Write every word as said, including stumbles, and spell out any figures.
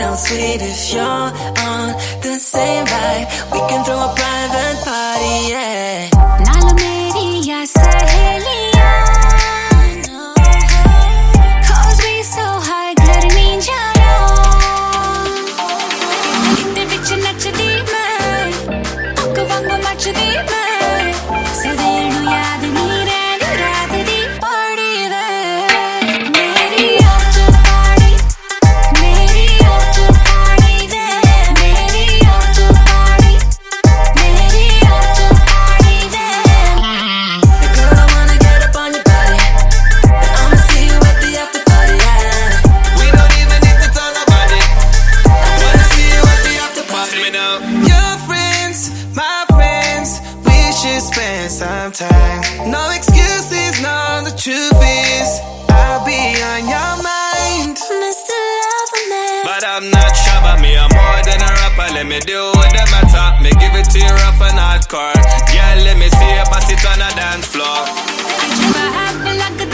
real sweet if you're on the same vibe. We can throw a private party, yeah. Naal meri ya saheliyan, cause we so high ghar nahi jana. Itte vich nachdi main, ok vangu machdi main, sadenu yaad nahi rehni raat di party ve. Meri after party, meri after party ve, meri after party, meri after party ve. Girl, I wanna get up on your body, and I'ma see you at the after party, yeah. We don't even need to tell nobody. I wanna see you at the after party. Me now. Your friends, my friends, we should spend some time. No excuses, no, the truth is I'll be on your mind. Mister Loverman, But I'm not shabba, me I'm more than a rapper. Let me do what the matter. Me give it to you rough and hardcore. Girl, let me see you pass it on a dance floor. I never have been like